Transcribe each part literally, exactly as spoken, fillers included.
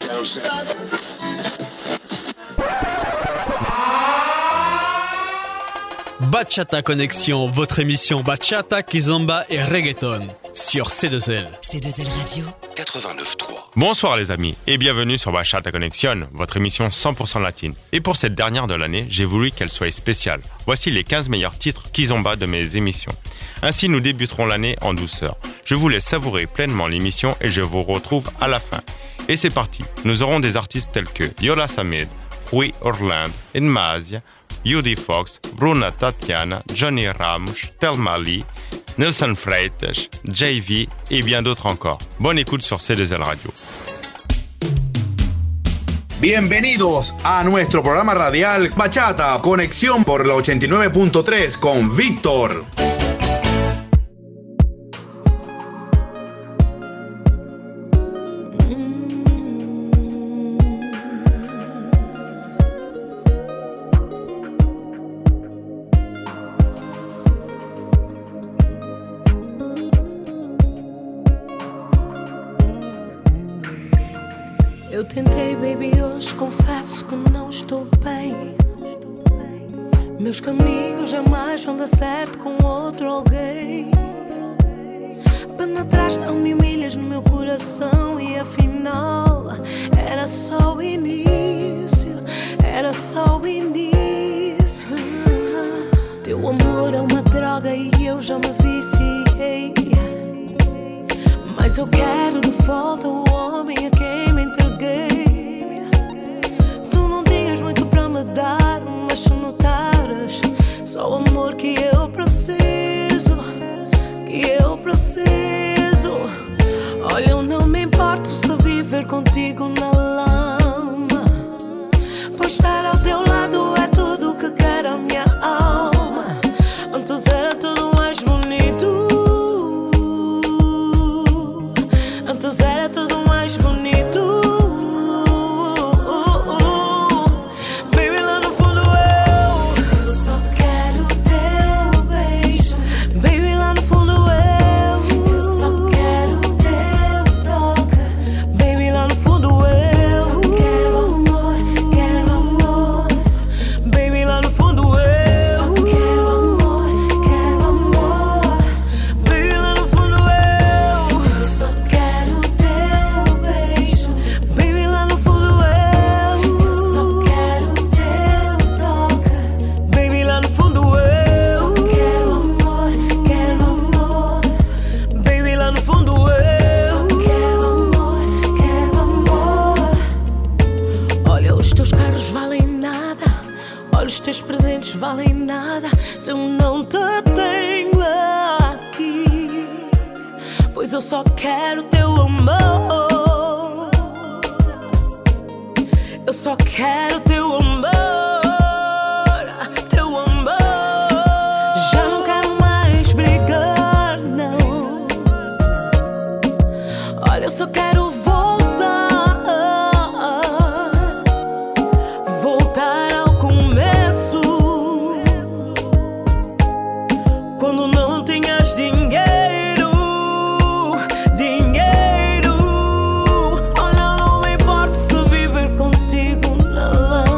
Bachata Connexion, votre émission Bachata, Kizomba et Reggaeton sur C deux L. C deux L Radio quatre-vingt-neuf trois. Bonsoir les amis et bienvenue sur Bachata Connexion, votre émission cent pour cent latine. Et pour cette dernière de l'année, j'ai voulu qu'elle soit spéciale. Voici les quinze meilleurs titres Kizomba de mes émissions. Ainsi, nous débuterons l'année en douceur. Je vous laisse savourer pleinement l'émission et je vous retrouve à la fin. Et c'est parti, nous aurons des artistes tels que Yola Samid, Rui Orlando, Enmazia, Judy Fox, Bruna Tatiana, Johnny Ramos, Thelma Lee, Nelson Freitas, J V et bien d'autres encore. Bonne écoute sur C deux L Radio. Bienvenidos a nuestro programa radial Bachata Conexión por la ochenta y nueve punto tres con Víctor. Eu tentei, baby, hoje confesso que não estou bem. Meus caminhos jamais vão dar certo com outro alguém. Penetraste a mil milhas no meu coração e afinal era só o início, era só o início. Teu amor é uma droga e eu já me viciei. Mas eu quero de volta o homem a quem me entreguei. Tu não tinhas muito para me dar, mas se notares, só o amor que eu preciso, que eu preciso. Olha, eu não me importo se viver contigo na lama, pois estar ao teu lado é tudo que quer a minha alma. Antes era tudo mais bonito, antes era tudo mais bonito. Baby, lá no fundo eu, eu só quero teu beijo. Baby, lá no fundo eu, eu só quero teu toque. Baby, lá no fundo eu, só quero amor, quero amor. Baby, lá no fundo eu, só quero amor, quero amor. Baby, lá no fundo eu, eu só quero teu beijo. Baby, lá no fundo eu, eu só quero teu toque. Baby, lá no fundo eu, só quero amor, quero amor. Baby, lá no fundo eu, só quero amor, quero amor. Olha, os teus carros valem nada, olha, os teus presentes valem nada se eu não te tenho aqui, pois eu só quero teu amor. Eu só quero teu amor, teu amor. Já não quero mais brigar, não. Olha, eu só quero voltar, voltar ao começo, quando não tinhas dinheiro, dinheiro. Olha, não me importa se viver contigo na lama,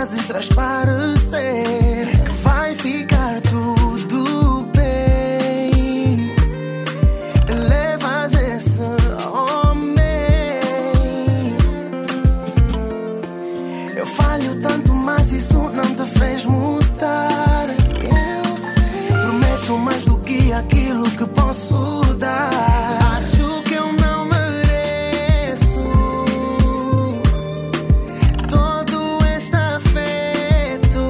fazes transparecer que vai ficar tudo bem. Levas esse homem. Eu falho tanto, mas isso não te fez mudar. Eu sei. Prometo mais do que aquilo que posso dar. Acho que eu não mereço todo este afeto.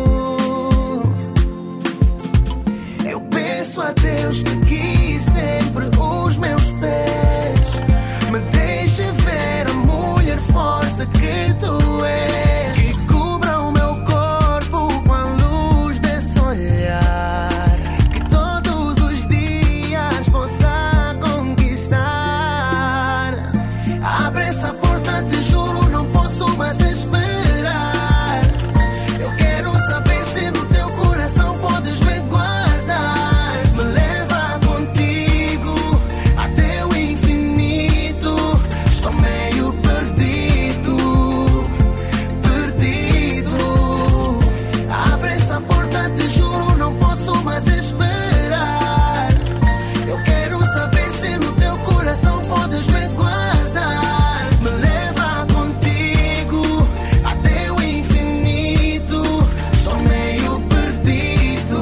Eu peço a Deus que guie sempre os meus pés. Me deixe ver a mulher forte que tu és, que cubra o meu corpo com a luz desse olhar, que todos os dias possa conquistar. Abre essa porta, te juro, não posso mais esperar. Eu quero saber se no teu coração podes me guardar. Me leva contigo até o infinito. Estou meio perdido, perdido. Abre essa porta, te juro, não posso mais esperar. Eu quero saber se no teu coração podes me guardar. Me leva contigo até o infinito. Estou meio perdido,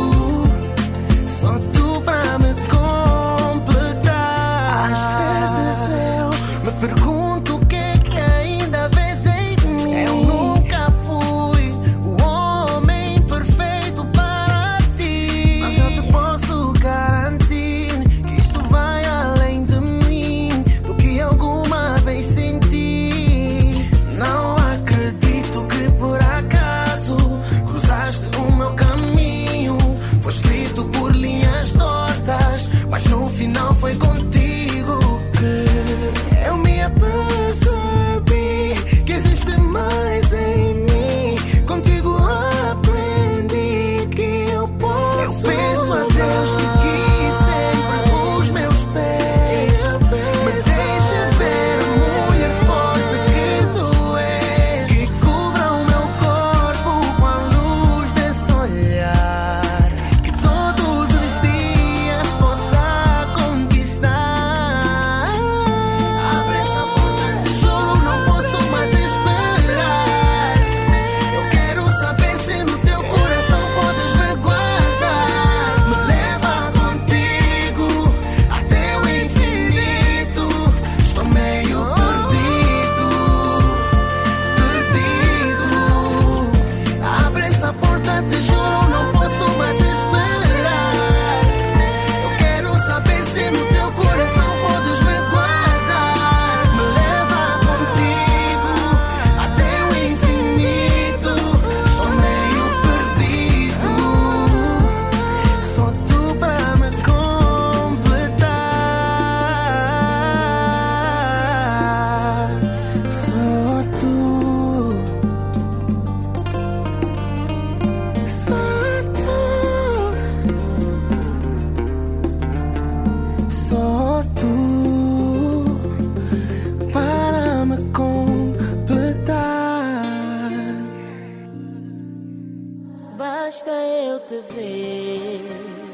só tu pra me completar. Às vezes eu me pergunto o que é que ainda vês em mim. Eu nunca fui o homem perfeito para ti, mas eu te posso garantir que isto vai além de mim, do que alguma vez senti. Não acredito que por acaso cruzaste o meu caminho. Foi escrito por linhas tortas, mas no final foi contigo que eu me apercebi que existe mais em mim. Contigo aprendi que eu posso. Eu peço a Deus que guie sempre os meus pés. Me deixe ver a mulher forte que tu és, que cubra o meu corpo com a luz desse olhar, que todos os dias possa conquistar. Abre essa porta, te juro, não posso mais esperar. Eu quero saber se no teu coração podes me guardar. Me leva contigo até o infinito. Estou meio perdido, perdido. Abre essa porta, te juro, não posso mais esperar. Eu quero saber se no teu coração podes me guardar. Me leva contigo até o infinito. Estou meio perdido, só tu pra me completar. Só tu, só tu, só tu para me completar. Basta eu te ver,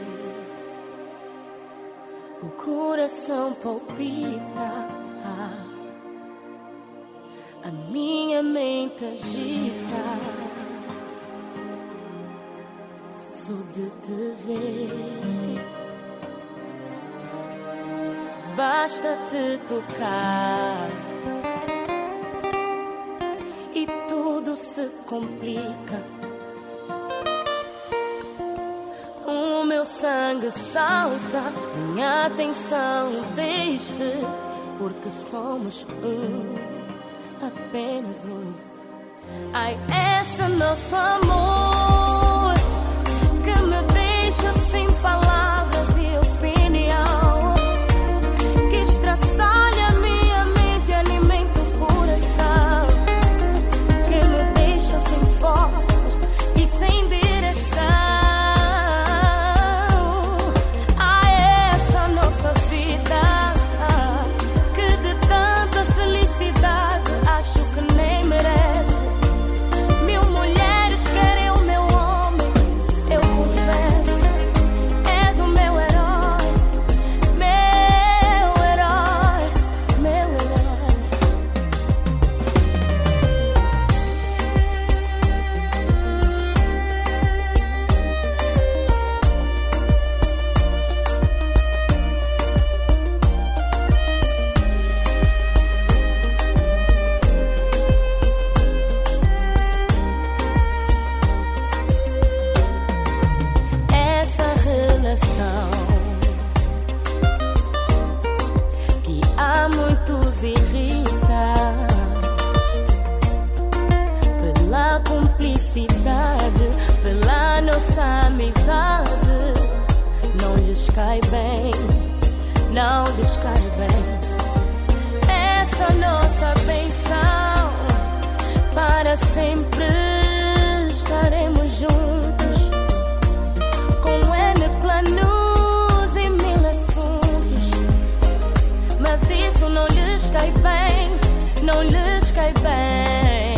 o coração palpita, a minha mente agita, só de te ver. Basta te tocar e tudo se complica. O meu sangue salta, minha atenção desce, porque somos um, apenas um. Ai, esse nosso amor que me deixa sem palavras e opinião, que estraçalha a minha mente e alimenta o coração, que me deixa sem forças e sem direção. Acho que nem merece, mil mulheres. cumplicidade, pela nossa amizade. Não lhes cai bem, não lhes cai bem. Essa nossa bênção, para sempre estaremos juntos, com N planos e mil assuntos. Mas isso não lhes cai bem, não lhes cai bem.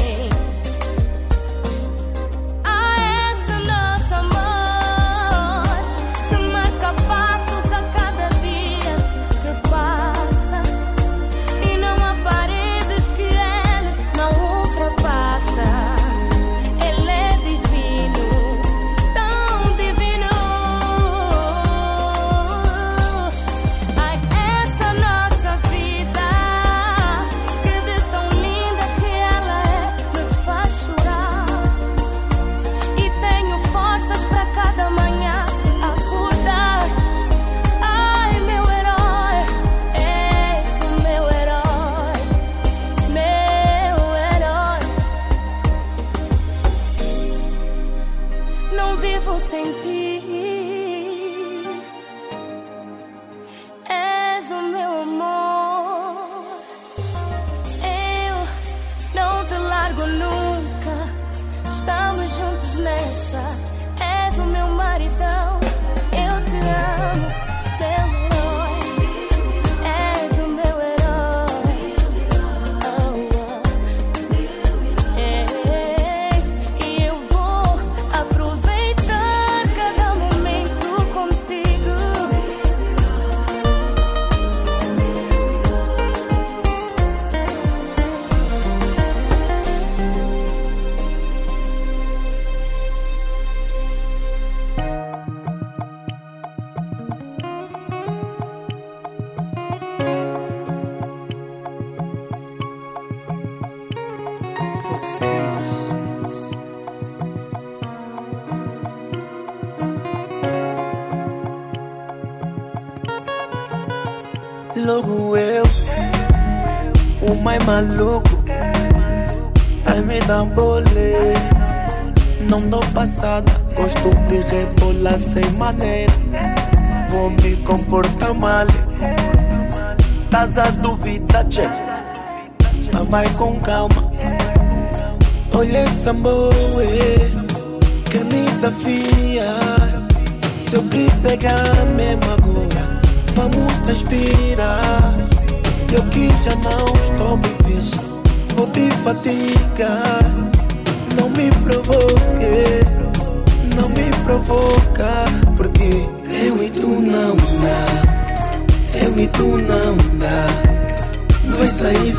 Logo eu, o mais maluco, ai me dá bolê. Não dou passada, gosto de rebolar sem maneira. Vou me comportar mal, tás a dúvida, tchê, mas vai com calma. Olha essa boa que me desafia. Se eu te pegar mesmo agora, vamos transpirar. Eu que já não estou bem visto, vou te fatigar. Não me provoque, não me provoca, porque eu e tu não dá, eu e tu não dá. Vai sair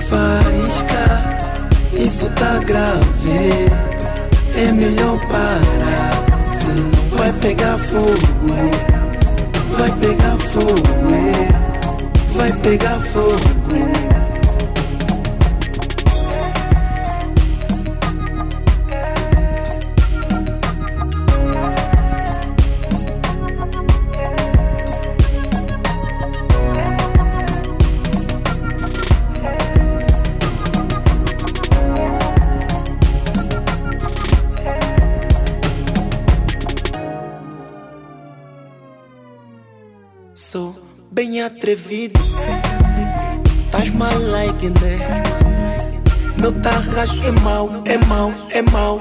faísca, isso tá grave, é melhor parar, senão vai pegar fogo. Vai pegar fogo, vai pegar fogo. Sou bem atrevido, tás mal like né? Meu tarraxo é mau, é mau, é mau.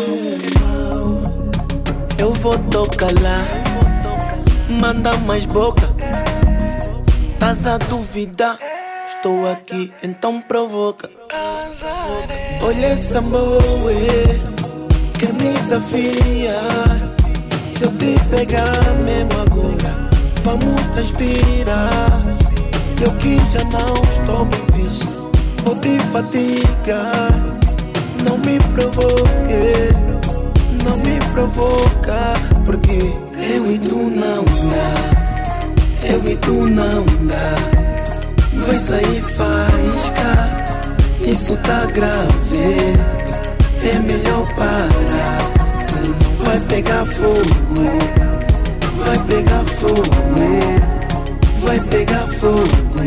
Eu vou tocar lá, manda mais boca. Tás a duvidar, estou aqui, então provoca. Olha essa boa que me desafia. Se eu te pegar mesmo agora, vamos transpirar. Eu que já não estou bem visto, vou te fatigar. Não me provoque, não me provoca, porque eu e tu não dá, eu e tu não dá. Vai sair faísca, isso tá grave, é melhor parar, senão vai pegar fogo. Vai pegar fogo, vai pegar fogo.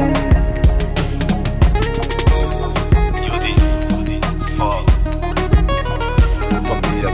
Família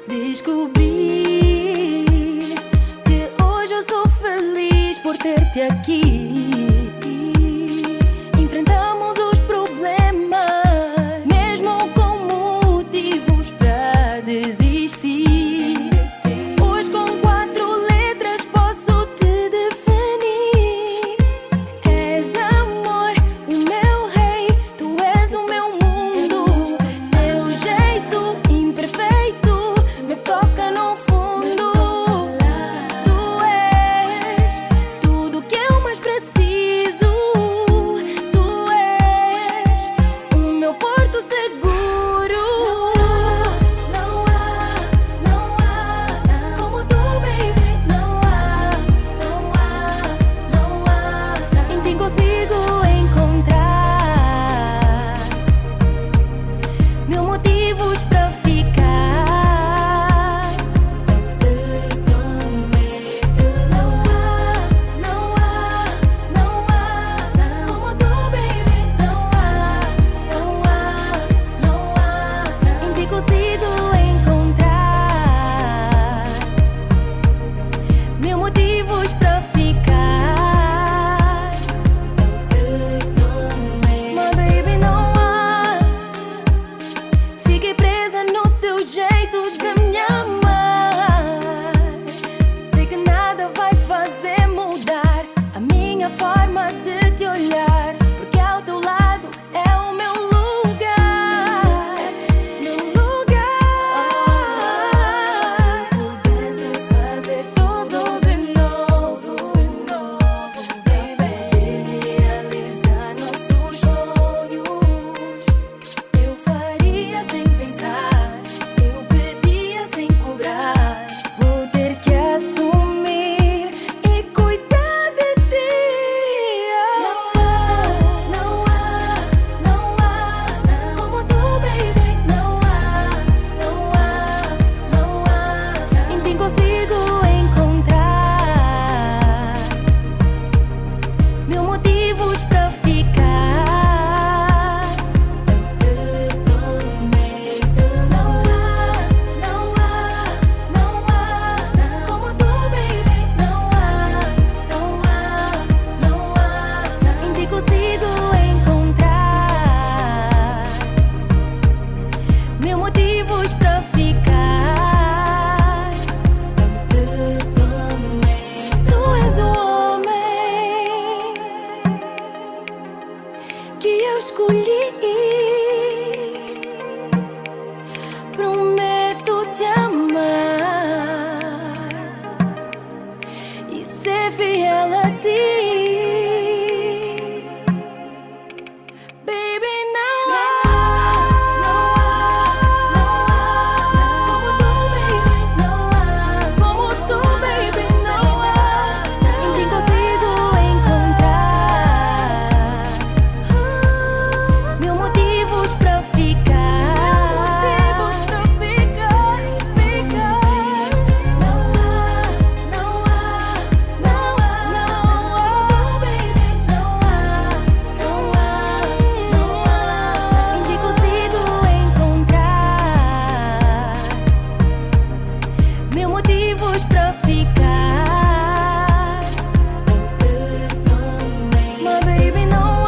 Descobri que hoje eu sou feliz por ter-te aqui. Enfrentamos os problemas, mesmo com motivos para desistir. Hoje com quatro letras posso te definir. És amor, o meu rei, tu és o meu mundo. Teu jeito imperfeito me toca no fundo. Tu és tudo que eu mais preciso. Tu és o meu porto seguro. Não há, não há, como tu, baby. Não há, não há, não há. Em ti consigo encontrar mil motivos para ficar. Eu te prometo. Não há, não há, não há como tu, baby. Não há, não há, não há. Em ti consigo encontrar mil motivos para ficar. Eu te prometo. My baby, não há. Fiquei presa no teu jeito de me amar. Sei que nada vai fazer mudar a minha forma de te olhar, porque ao teu lado é o meu lugar. Meu lugar. Se pudesse fazer tudo de novo, baby, realizar nossos sonhos, eu faria sem pensar, eu pedia sem cobrar. Vou ter que assumir e cuidar de ti. Não há, não há, não há como tu, baby. Não há, não há, não há. Em ti consigo encontrar mil motivos para ficar. Eu te prometo. Não há, não há, não há como tu, baby. Não há, não há, não há. Em ti consigo encontrar mil motivos para ficar. Eu te prometo. Tu és o homem que eu escolhi. Prometo te amar e ser fiel a ti. Baby, não há, não há, não há como tu, baby. Não há como tu, baby. Não há. Em ti consigo encontrar mil motivos para ficar. Ficar, ficar. Não há, não há, não há, não há, baby. Não há, não há, não há. Em ti consigo encontrar mil motivos para ficar. Eu te prometo. My baby, não há.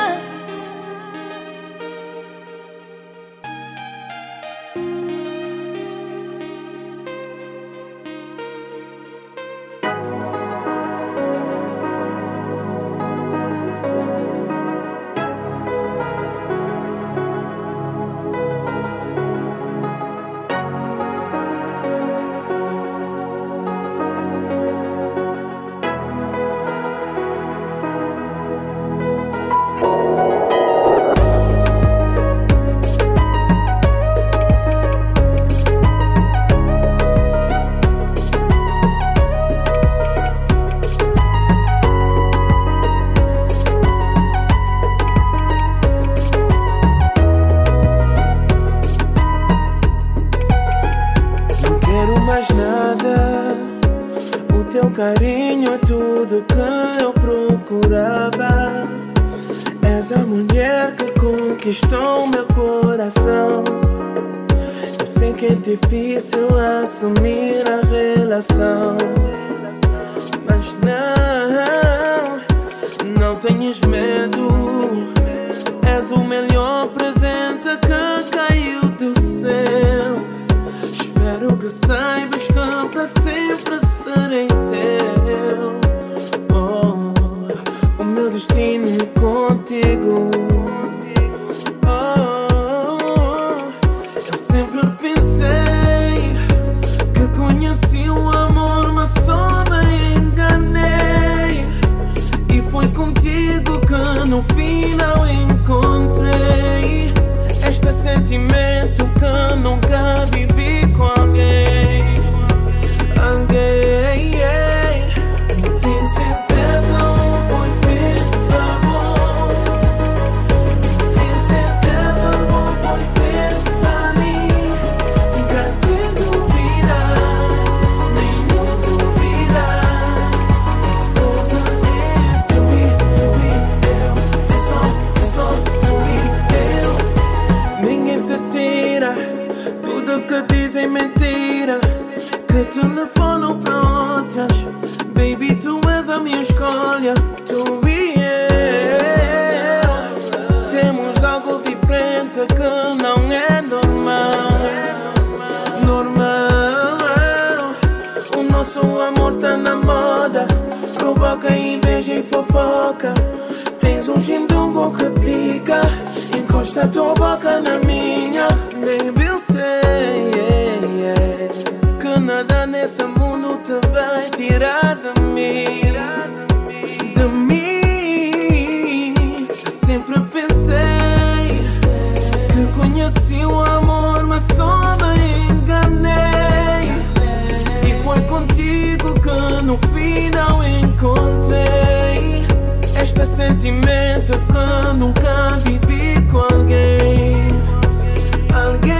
Não quero mais nada. O teu carinho é tudo que eu procurava. És a mulher que conquistou meu coração. Eu sei que é difícil assumir a relação, mas não, não tenhas medo. És o melhor presente que caiu do céu. Espero que saibas que para sempre serei teu. Oh, o meu destino é contigo. No final encontrei este sentimento que nunca vivi com alguém. Alguém, yeah. Tenho certeza não foi feito pra bom. Tenho certeza não foi feito pra mim. Pra te duvidar, nenhum duvidar. It's coisa é to be, to be. Ninguém te tira tudo que dizem mentira, que telefonam para outras. Baby, tu és a minha escolha. Tu e eu temos algo diferente que não é normal. Normal. O nosso amor tá na moda, provoca inveja e fofoca. Tens um chindungo que pica, encosta a tua boca na minha. Baby, eu sei, yeah, yeah, que nada nesse mundo te vai tirar de mim. De mim. Eu sempre pensei que conheci o amor, mas só me enganei. E foi contigo que no final encontrei este sentimento que nunca vivi com alguém. Alguém.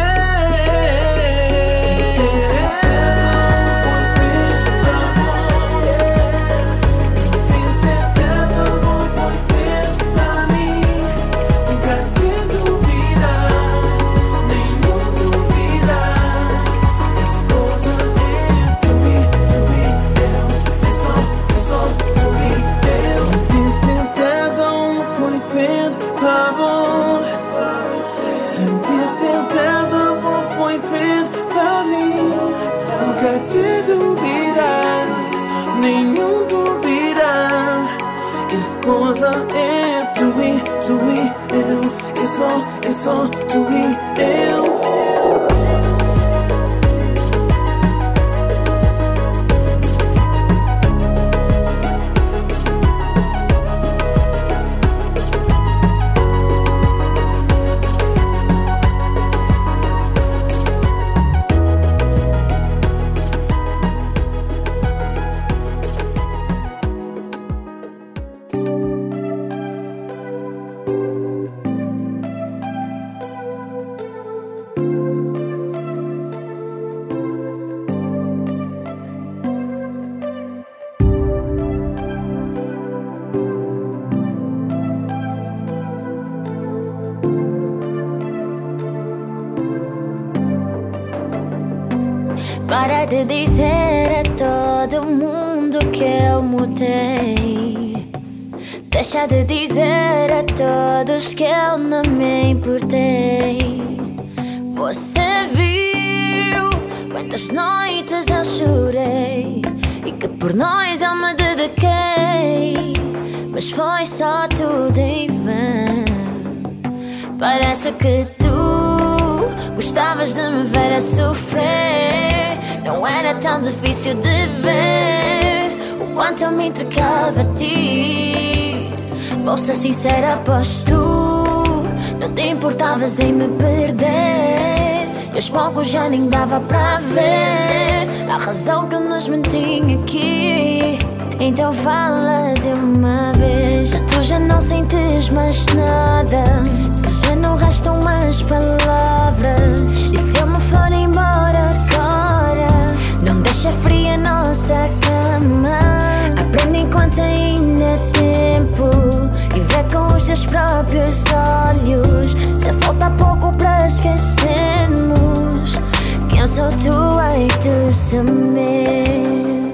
Tenho certeza não foi feito pra bom. Tenho certeza não foi feito pra mim. Pra te duvidar, nenhum duvidar. As coisas é to be, to be eu. É só, é só to be eu. Tenho certeza não foi feito pra bom. Tenho certeza não foi feito pra mim. Nunca te duvidar, nenhum duvidar. Essa coisa é tu e, tu e eu. É só, é só tu e eu. Para de dizer a todo mundo que eu mudei. Deixa de dizer a todos que eu não me importei. Você viu quantas noites eu chorei e que por nós eu me dediquei, mas foi só tudo em vão. Parece que tu gostavas de me ver a sofrer. Não era tão difícil de ver o quanto eu me entregava a ti. Vou ser sincera, pois tu não te importavas em me perder. E aos poucos já nem dava pra ver a razão que nos mantinha aqui. Então fala de uma vez, se tu já não sentes mais nada, se já não restam mais palavras, e se eu me for embora agora, não deixa fria a nossa cama. Aprende enquanto ainda é tempo e vê com os teus próprios olhos. Já falta pouco para esquecermos que sou tua e tu sou meu.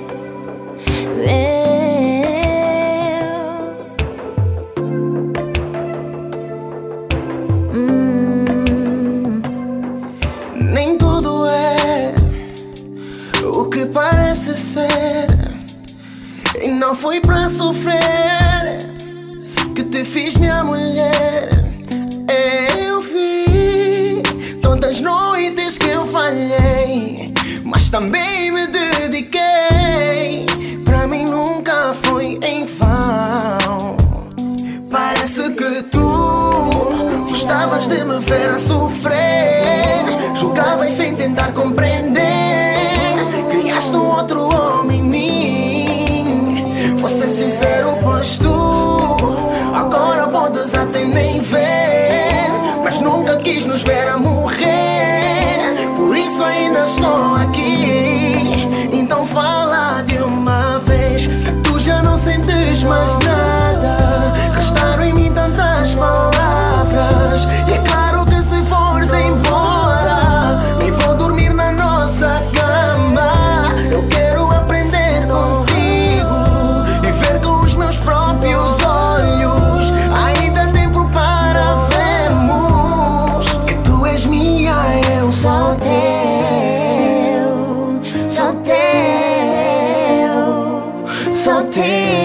Hum. Nem tudo é o que parece ser, e não foi pra sofrer que te fiz minha mulher. Eu vi tantas noites que eu falhei, mas também me dediquei. Pra mim nunca foi em vão. Parece que tu gostavas de me ver a sofrer, julgavas sem tentar compreender. Criaste um outro homem em mim. Fosse sincero, pois tu agora podes até nem ver, mas nunca quis nos ver a morrer. Por isso ainda estou aqui. Então fala de uma vez que tu já não sentes mais nada. Restaram em mim tantas palavras, e é claro que se fores embora, nem vou dormir na nossa cama. Eu quero aprender contigo e ver com os meus próprios olhos. Ainda tempo para vermos que tu és minha, eu sou teu, sou teu, sou teu.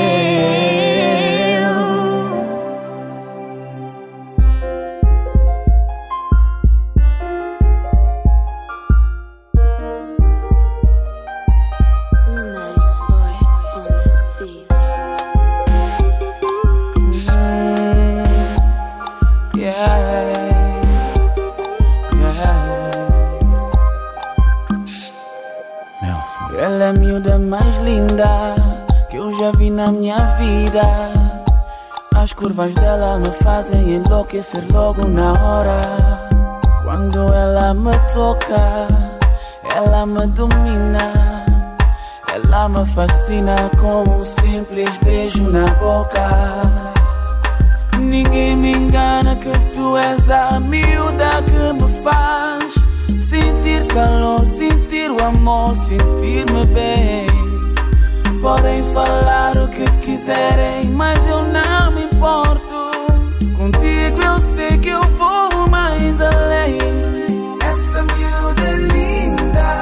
Ela é a miúda mais linda que eu já vi na minha vida. As curvas dela me fazem enlouquecer logo na hora. Quando ela me toca, ela me domina. Ela me fascina com um simples beijo na boca. Ninguém me engana que tu és a miúda que me faz sentir calor, sentir o amor, sentir-me bem. Podem falar o que quiserem, mas eu não me importo. Contigo eu sei que eu vou mais além. Essa miúda é linda,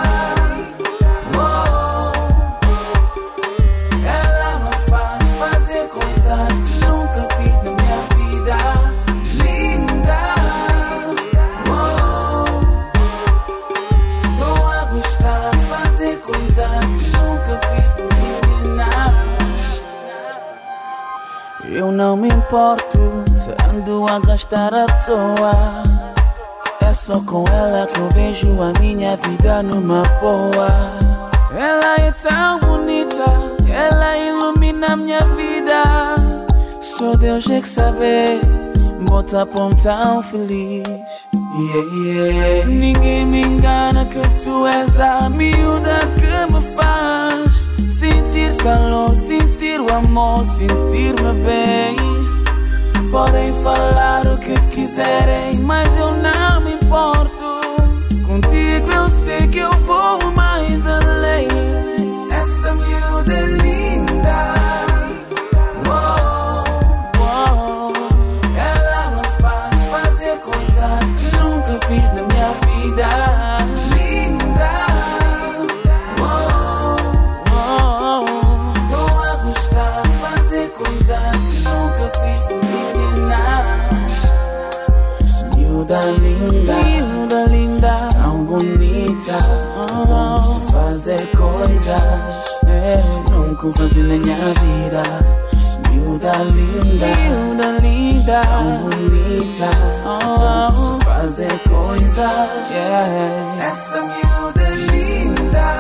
oh. Ela me faz fazer coisas que nunca fiz na minha vida. Linda, oh. Tô a gostar de fazer coisas que nunca fiz por ninguém, não. Eu não me importo se ando a gastar à toa. É só com ela que eu vejo a minha vida numa boa. Ela é tão bonita, ela ilumina a minha vida. Só Deus é que sabe, bota pão tão feliz. Yeah, yeah. Ninguém me engana que tu és a miúda que me faz sentir calor, sentir o amor, sentir-me bem. Podem falar o que quiserem, mas eu não me importo. Contigo eu sei que eu vou mais além. Essa miúda é linda, oh, oh. Ela me faz fazer coisas que nunca fiz na minha vida. Linda, oh, oh. Tô a gostar de fazer coisas que nunca fiz por ninguém, não. Miúda linda, miúda linda, tão bonita, oh, fazer coisas é, nunca fazer na minha vida. Miúda linda, miúda linda, tão bonita, oh, fazer coisas, yeah. Essa miúda é linda,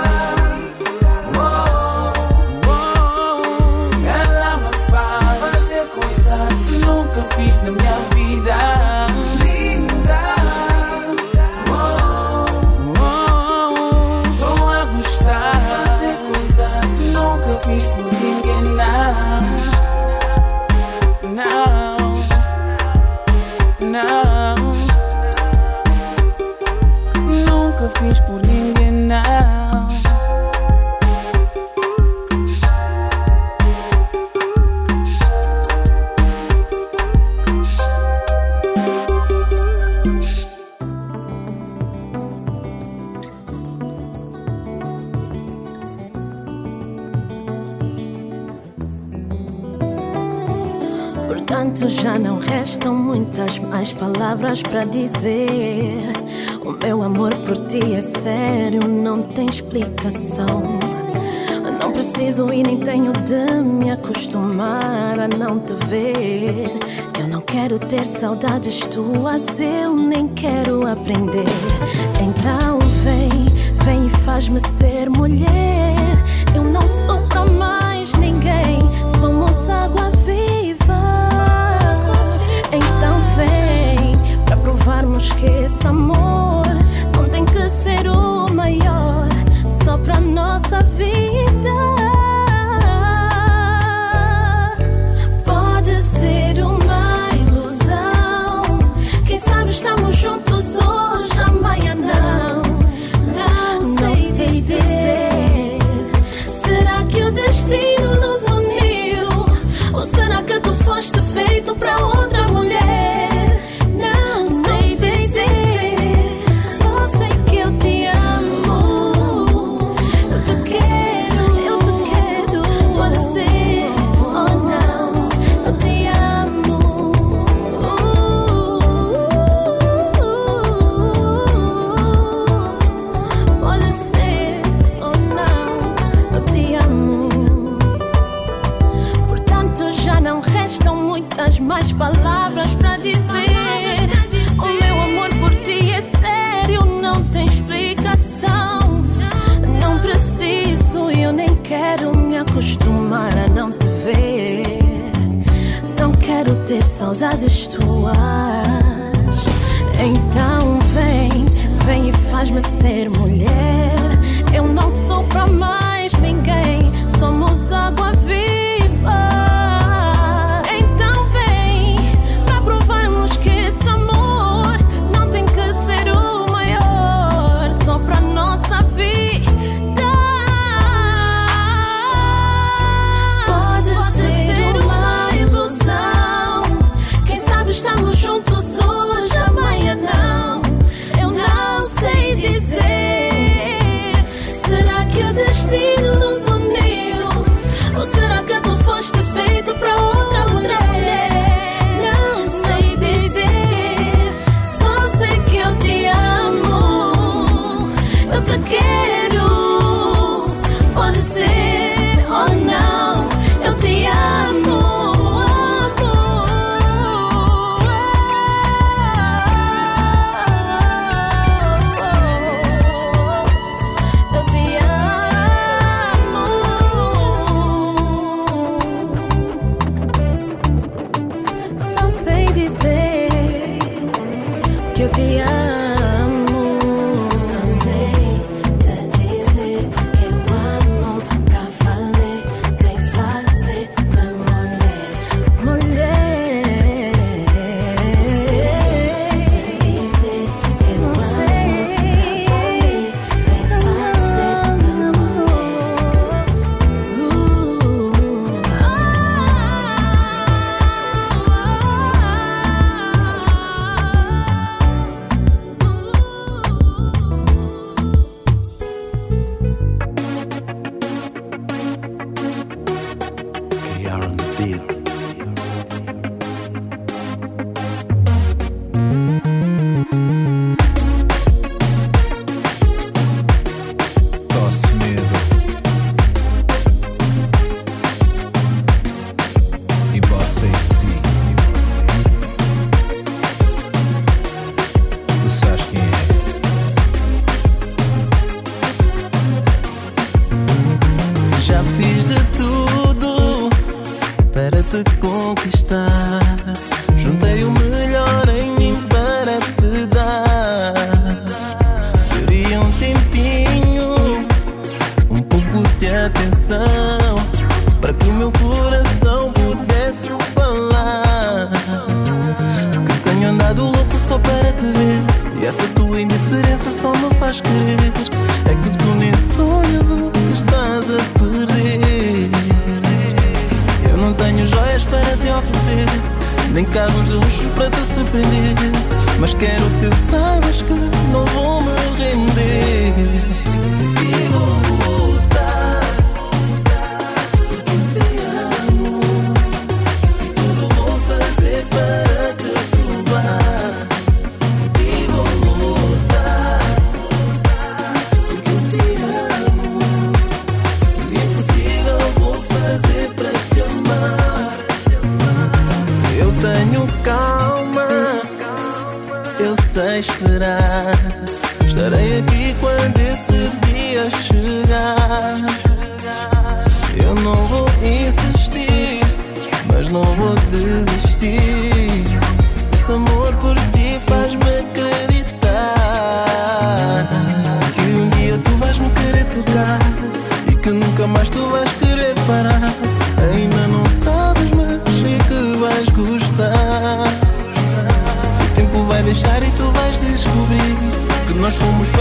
oh, oh. Ela me faz fazer coisas que nunca fiz na minha vida. Linda, oh, oh. Tô a gostar de fazer coisas que nunca fiz por ninguém, não. Não, não, nunca fiz por ninguém, Portanto já não restam muitas mais palavras para dizer. O meu amor por ti é sério, não tem explicação. Não preciso e nem tenho de me acostumar a não te ver. Eu não quero ter saudades tuas, eu nem quero aprender. Então vem, vem e faz-me ser mulher. Eu não sou pra mais ninguém, somos água viva. Então vem, pra provarmos que esse amor não tem que ser o maior, só pra nossa vida. Pode ser uma ilusão, quem sabe estamos juntos hoje, amanhã não. Não sei dizer, será que o destino nos uniu? Ou será que tu foste feito pra outra mulher? Não sei dizer, só sei que eu te amo. Eu te quero, eu te quero. Pode ser ou não, eu te amo. Pode ser ou não, eu te amo. Portanto já não restam muitas mais palavras para dizer. O meu amor por ti é sério, não tem explicação. Não preciso e eu nem quero me acostumar a não te ver. Não quero ter saudades tuas. Então vem, vem e faz-me ser mulher. Eu não sou pra mais ninguém, somos água viva. Então vem, pra provarmos que esse amor não tem que ser o maior, só pra nossa vida. Pode ser uma ilusão, quem sabe estamos juntos hoje, amanhã não. Eu não sei dizer, será que o destino nos uniu? Ou será que tu foste feito pra outra mulher? Não sei dizer, só sei que eu te amo. Eu te quero, pode ser ou não, eu te amo. Eu te amo. Só sei dizer que eu te amo. Só sei te dizer que eu amo. Pra valer, vem fazer-me mulher. Mulher. Só sei te dizer que eu amo. Pra valer, vem fazer-me mulher. K R on the beat. Tosse medo e você sim. Tu sabes quem é? Já fiz de tudo para te conquistar. Juntei o melhor em mim para te dar. Queria um tempinho, um pouco de atenção, para que o meu coração pudesse falar. Que tenho andado louco só para te ver, e essa tua indiferença só me faz querer. É que tu nem sonhas o que estás a perder. Eu não tenho joias para te oferecer, nem carros de luxo para te surpreender, mas quero que saibas que não vou me render. E vou lutar, porque te amo, e tudo vou fazer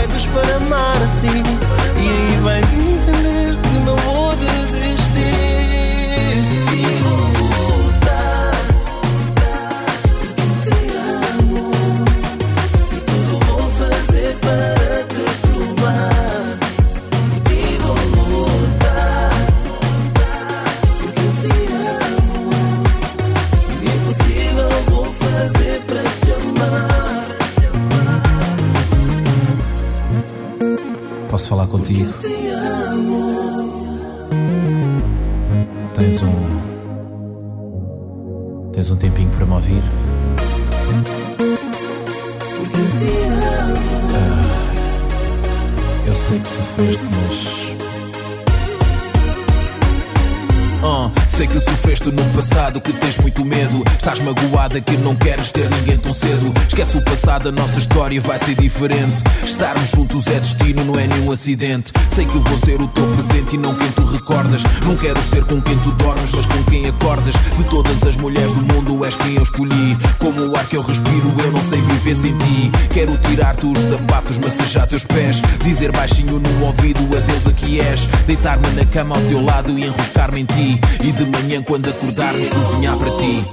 feitos para amar assim. E aí vais entender que não vou desistir. E vou lutar, porque te amo. E tudo vou fazer para te provar. E vou lutar, porque te amo. O impossível vou fazer para te amar. Posso falar contigo? Te amo. Tens um... Tens um tempinho para me ouvir? Porque te amo. Ah, eu sei que sofreste, mas... Uh, sei que sofreste no passado, que tens muito medo. Estás magoada que não queres ter ninguém tão cedo. Esquece o passado, a nossa história vai ser diferente. Estarmos juntos é destino, não é nenhum acidente. Sei que eu vou ser o teu presente e não quem tu recordas. Não quero ser com quem tu dormes, mas com quem acordas. De todas as mulheres do mundo és quem eu escolhi. Como o ar que eu respiro, eu não sei viver sem ti. Quero tirar-te os sapatos, massajar teus pés, dizer baixinho no ouvido, adeus aqui és. Deitar-me na cama ao teu lado e enroscar-me em ti. E de manhã quando acordarmos cozinhar para ti.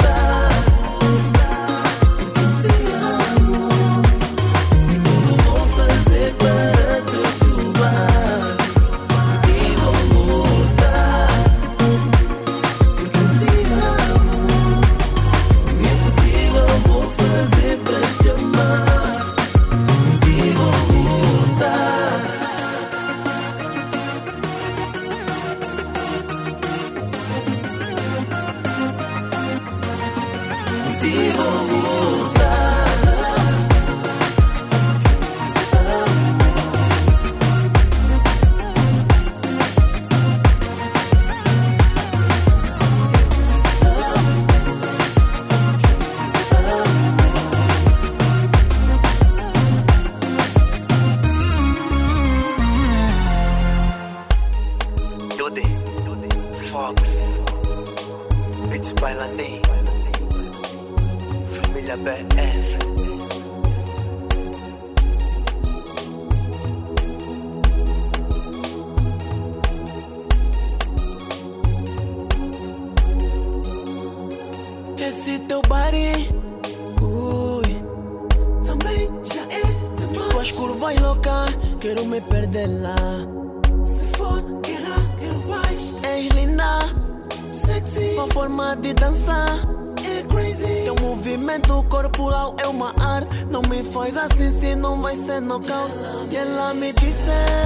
Esse teu body, ui, também já é demais. Tuas curvas loucas, quero me perder lá. Se for guerra, quero paz. És linda, sexy, tua forma de dançar é crazy. Teu movimento corporal é uma arte. Não me faz assim se não vai ser nocaute. E ela me disse,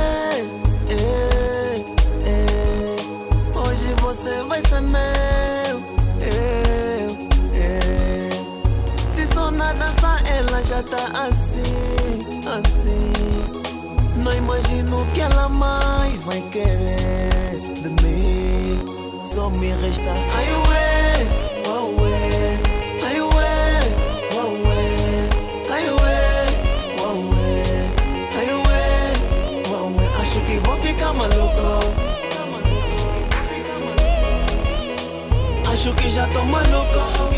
eh, eh, hoje você vai ser meu, eu, eu. Se só na dança ela já tá assim, assim. Não imagino o que ela mais vai querer de mim. Só me resta ai ué, oh ué, ai ué, oh ué, ai ué, oh ué, ai ué, oh ué. Acho que vou ficar maluco. Acho que já tô maluco.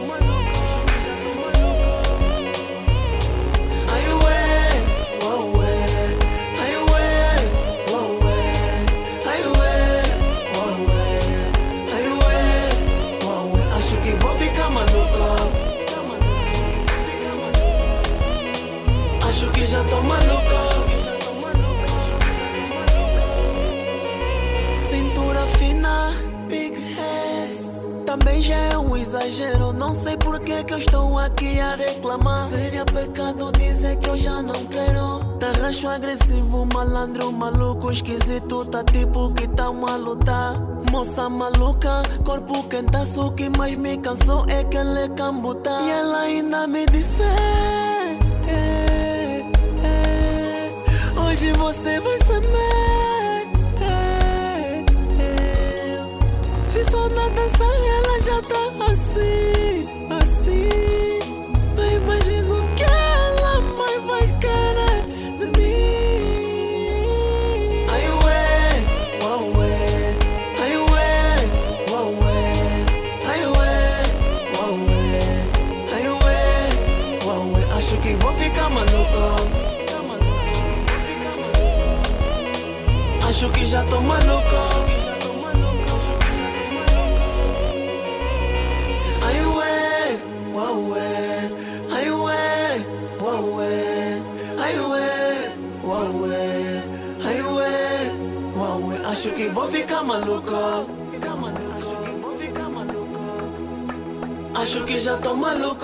Já tô maluco. Cintura fina, big ass. Também já é um exagero. Não sei por que que eu estou aqui a reclamar. Seria pecado dizer que eu já não quero. Tarracho agressivo, malandro, maluco, esquisito. Tá tipo que tá a lutar. Moça maluca, corpo quentaço. O que mais me cansou é que ela é cambuta. E ela ainda me disse, hoje você vai ser meu. Se só na dança ela já tá assim, assim. Não imagino o que ela mais vai querer de mim. Ai ué, oh ué, ai ué, oh ué, ai ué, oh ué, ai ué, oh ué. Acho que vou ficar maluco. Acho que já tô maluco. Ai ué, ué, ai ué, ué, ai ué, ué, ai ué, ué. Acho que vou ficar maluco. Acho que já tô maluco.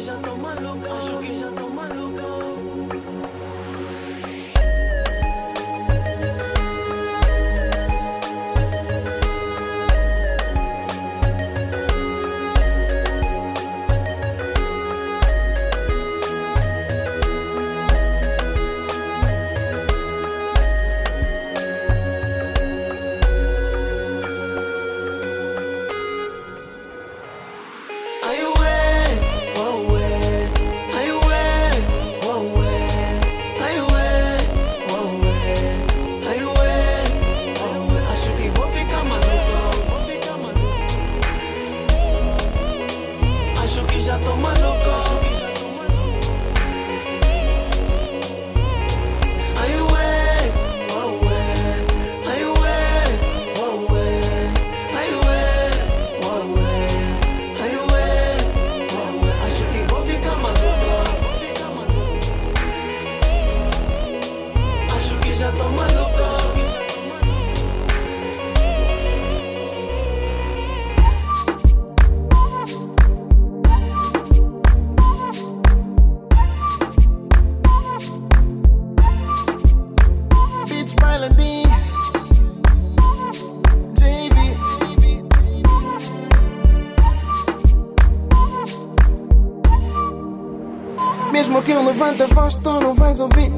Mesmo que eu levante a voz, tu não vais ouvir.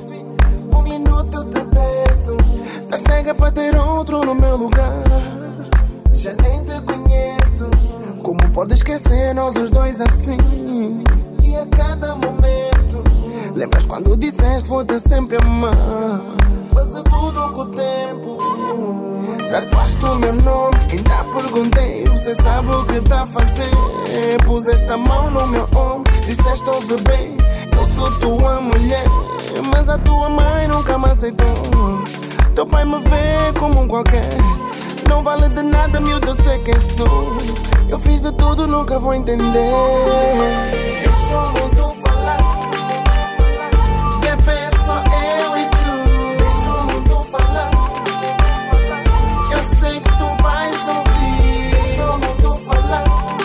Um minuto te peço. Tá cega para ter outro no meu lugar. Já nem te conheço. Como pode esquecer nós os dois assim? E a cada momento lembras quando disseste vou-te sempre amar. Passa tudo com o tempo. Tatuaste o meu nome, ainda perguntei. Você sabe o que tá a fazer? Puseste a mão no meu ombro, disseste ouve bem, eu sou tua mulher. Mas a tua mãe nunca me aceitou. Teu pai me vê como um qualquer. Não vale de nada, miúdo, eu sei quem sou. Eu fiz de tudo, nunca vou entender. Deixa o mundo falar. Bebê, só eu e tu. Deixa o mundo falar. Eu sei que tu vais ouvir. Deixa o mundo falar.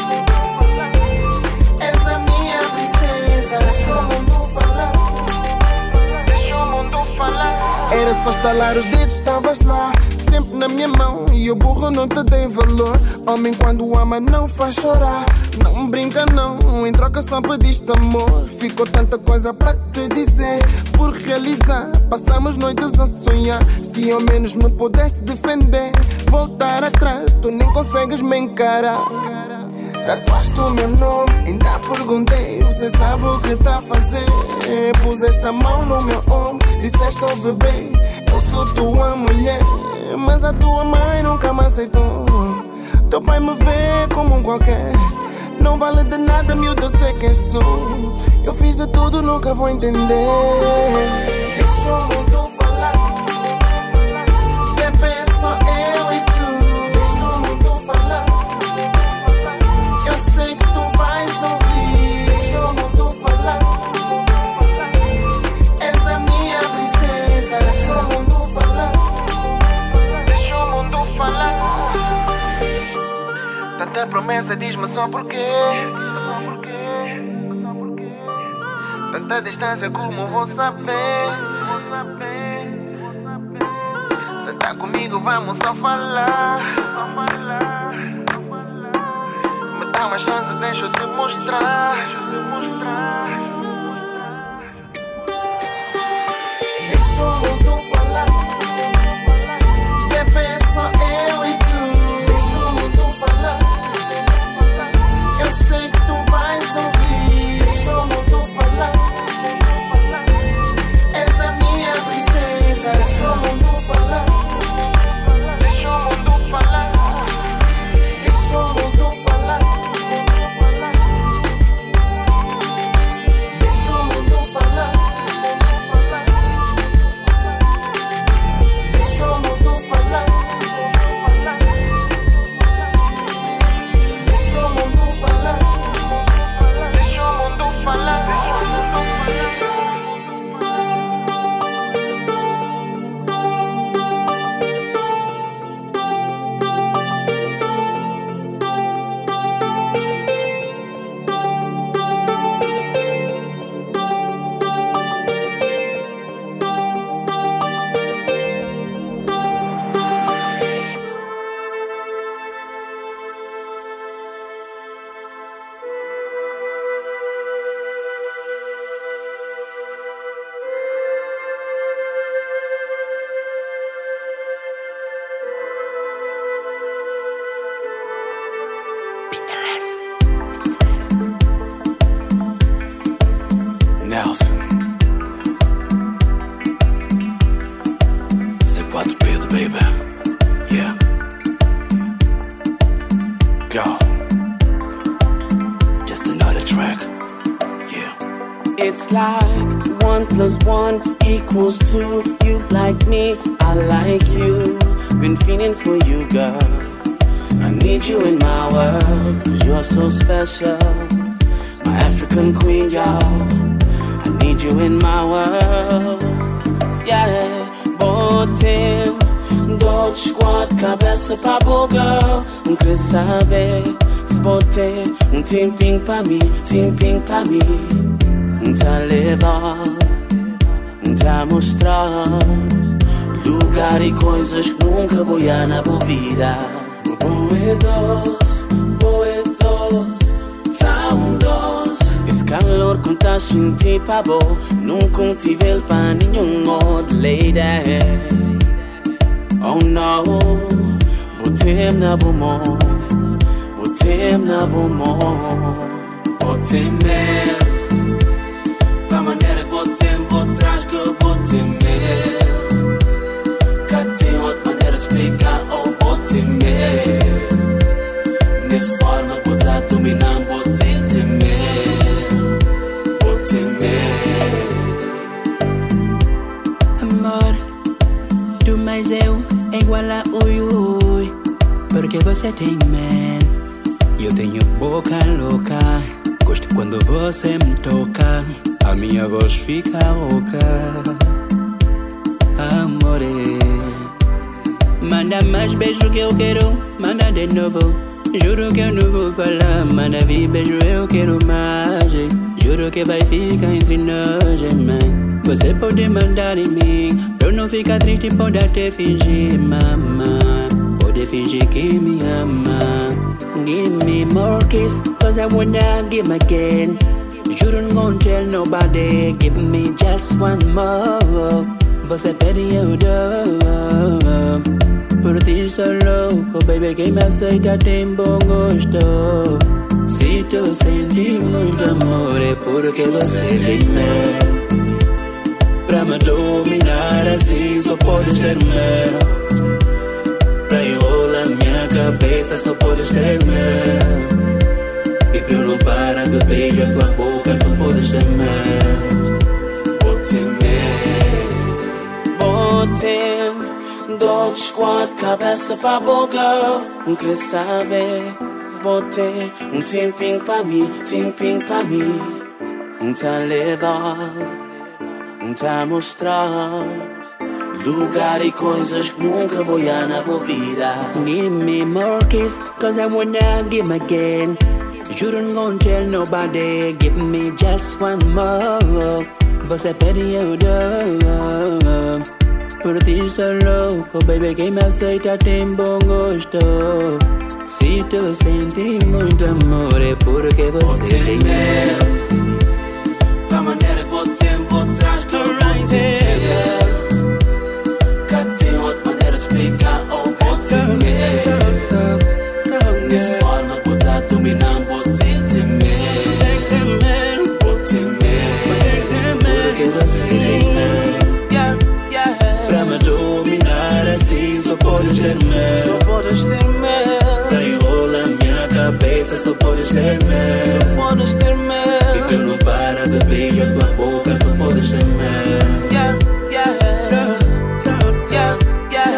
És a minha princesa. Deixa o mundo falar. Deixa o mundo falar. Era só estalar os dedos, estavas lá, sempre na minha mão, e eu burro não te dei valor. Homem quando ama não faz chorar. Não brinca não, em troca só pediste amor. Ficou tanta coisa pra te dizer, por realizar. Passamos noites a sonhar. Se ao menos me pudesse defender, voltar atrás, tu nem consegues me encarar. Tatuaste o meu nome, ainda perguntei. Você sabe o que tá a fazer? Puseste a mão no meu ombro, disseste ouve bem, eu sou tua mulher. Mas a tua mãe nunca me aceitou. Teu pai me vê como um qualquer. Não vale de nada, miúdo, eu sei quem sou. Eu fiz de tudo, nunca vou entender. Deixa o mundo falar. Bebê, só eu e tu. Deixa o mundo falar. Eu sei que tu vais ouvir. Deixa o mundo falar. És a minha princesa. Deixa o mundo falar. Deixa o mundo falar. Tanta promessa, diz-me só porquê. Tanta distância, como vou saber? Senta comigo, vamos só falar. Me dá uma chance, deixa eu te mostrar. Deixa o mundo falar. Bebê, só eu e tu. Deixa o mundo falar. Eu sei que tu vais ouvir. Deixa o mundo falar. És a minha princesa. Deixa o mundo falar. Deixa o mundo falar. Deixa o mundo falar. Deixa o mundo falar. baby. Yeah. Go. Just another track. Yeah. It's like one plus one equals two. You like me, I like you. Been feeling for you, girl. I need you in my world, cause you're so special. My African queen, y'all. I need you in my world. Yeah, botem dois, quatro, cabeça pra boa, girl. Não quer saber se botei um tempinho pra mim, tempinho pra mim. Não tá levar, não tá mostrar lugar e coisas que nunca vou ir na boa vida. Boedos, boedos, tão doce. Esse calor que tá sentindo pra boa, nunca tive pra nenhum outro lady. Oh no, botem na boa, botem na boa, botem mesmo. Pra maneira que botem, botrás que eu botem mesmo. Cá tem outra maneira de explicar, oh botem mesmo. Nessa forma que tá dominando, botem mesmo, botem mesmo. Amor, tu mais eu é igual a ui ui. Porque você tem man, eu tenho boca louca. Gosto quando você me toca, a minha voz fica rouca. Amore, manda mais beijo que eu quero, manda de novo. Juro que eu não vou falar, manda vir beijo, eu quero mais. Juro que vai ficar entre nós, man. Você pode mandar em mim, pra eu não ficar triste, pode até fingir, mamãe. Pode fingir que me ama. Give me more kiss, cause I wanna give again. Juro não gon' tell nobody, give me just one more. Você pede eu dou. Por ti sou louco, baby, quem me aceita tem bom gosto. Se tu sente muito amor é porque você tem medo. Pra me dominar assim só podes ter medo. Pra enrolar minha cabeça só podes ter medo. E pra eu não parar de beijar tua boca só podes ter medo. Botem mesmo, botem dois, quatro, cabeça pra boa, girl. Não quer saber se botei um tempinho pra mim, tempinho pra mim. Não tá levar, não tá mostrar lugar e coisas que nunca vou ir na boa vida. Give me more kiss, cause I wanna give again. Juro não gon' tell nobody, give me just one more. Você pede eu dou. Por ti sou louco, baby, quem me aceita tem bom gosto. Se tu sente muito amor é porque você botem tem medo. Pra maneira que botem, botrás que eu botem. Cá tem outra maneira de explicar, oh botem mesmo. Nessa forma que tá dominando, botem mesmo, botem mesmo. Porque você tem medo. Pra me dominar assim só podes ter medo. Só podes ter medo. Pra enrolar minha cabeça só podes ter medo. Só podes ter medo. E pra eu não parar de beijar tua boca só podes ter medo. Yeah, yeah. So, so, yeah, yeah.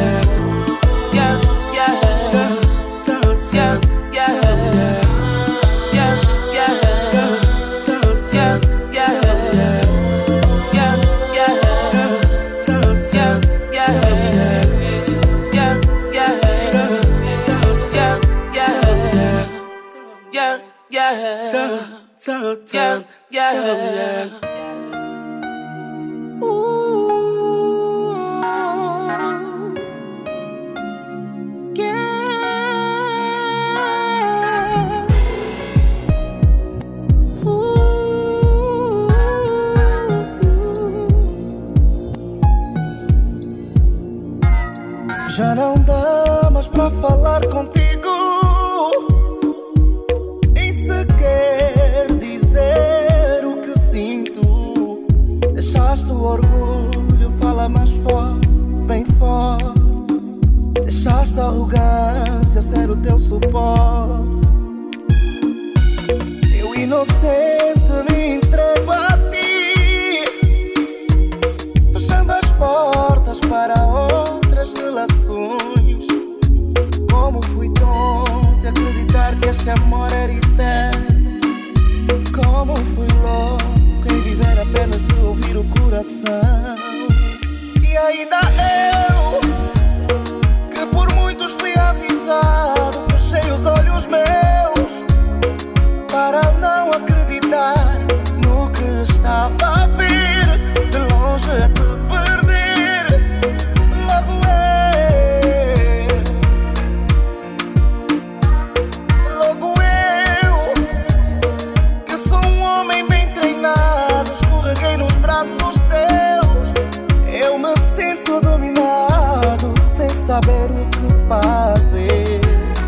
Yeah, yeah. So, so, yeah, yeah. Yeah, yeah. So, so, yeah, yeah. Yeah, yeah. So, so, yeah, yeah. Yeah, yeah. So, so, yeah, yeah. Yeah, yeah. So, so, yeah, yeah. Já não dá mais pra falar contigo. E se quer dizer o que sinto, deixaste o orgulho, fala mais forte, bem forte. falsa arrogância ser o teu suporte. Eu inocente me entrego a ti, fechando as portas para outras relações. Como fui tonto de acreditar que este amor era eterno. Como fui louco em viver apenas de ouvir o coração. E ainda eu, que por muitos fui avisado, fechei os olhos meus para não acreditar no que estava a vir. De longe a te perder, logo eu, logo eu, que sou um homem bem treinado, escorreguei nos braços teus. Eu me sinto dominado, sem saber o que fazer.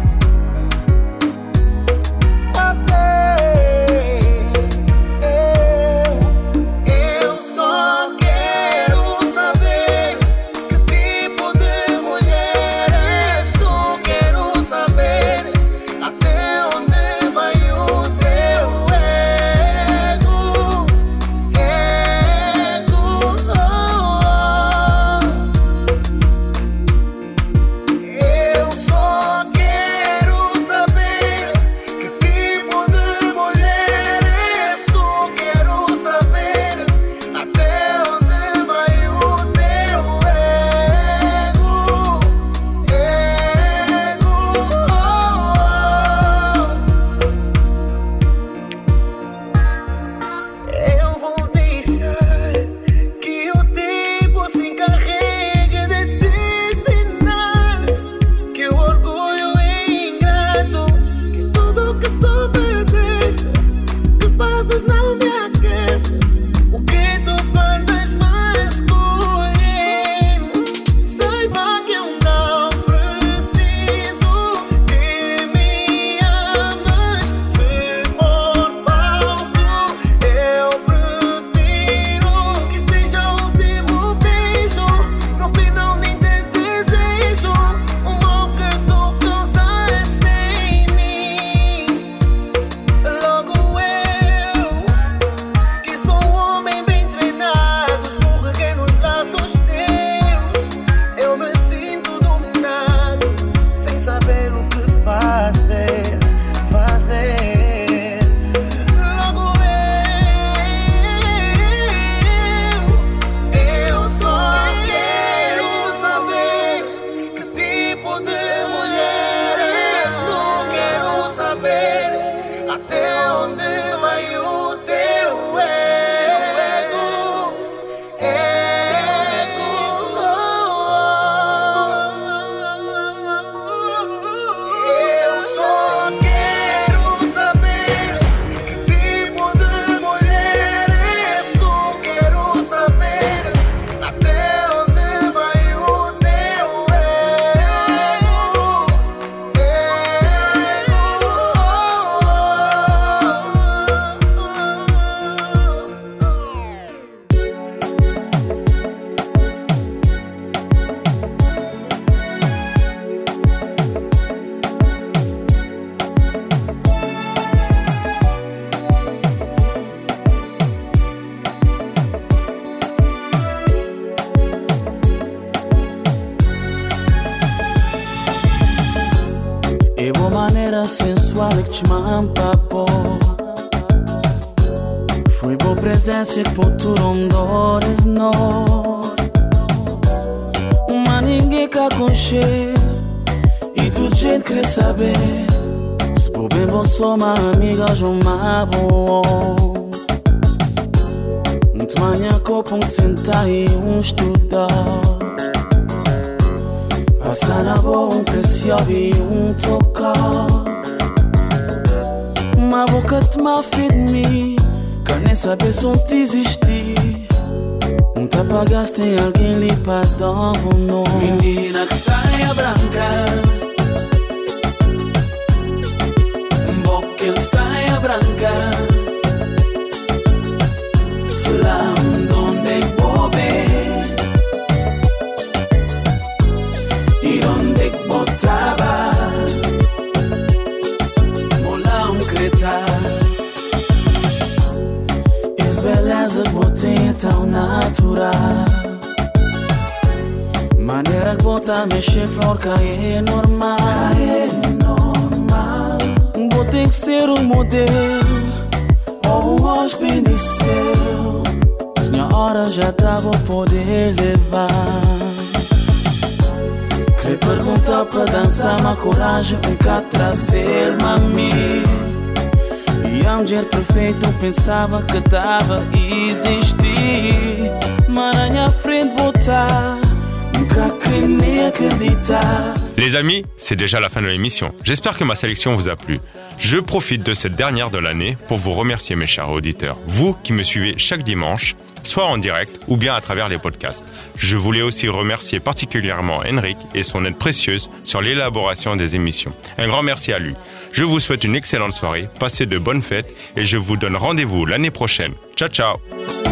sensual que te mampapou. Foi boa presença que por ondores no. Uma ninguém que aconchega e tudo gente quer saber. Se por bem você uma amiga ou uma boa. Muito manhã copo um sentar e um estudar. Passar na boa um precioso e um tocar. Uma boca te mal fez de mim. Quer nem saber se não te existir. Não te apagaste em alguém lhe para dar um nome. Menina que saia branca, boca ele saia branca. Flam donde bobe y donde botar. Maneira que bota mexer flor é normal. É normal. Vou ter que ser um modelo ou um hóspede seu. Minha hora já dava o poder levar. Queria perguntar para dançar, mas coragem nunca trazer-me a mim. E a mulher perfeita eu pensava que tava a existir. Mas na minha frente botar, nunca queria nem acreditar. Les amis, c'est déjà la fin de l'émission. J'espère que ma sélection vous a plu. Je profite de cette dernière de l'année pour vous remercier mes chers auditeurs, vous qui me suivez chaque dimanche, soit en direct ou bien à travers les podcasts. Je voulais aussi remercier particulièrement Henrik et son aide précieuse sur l'élaboration des émissions. Un grand merci à lui. Je vous souhaite une excellente soirée, passez de bonnes fêtes et je vous donne rendez-vous l'année prochaine. Ciao ciao.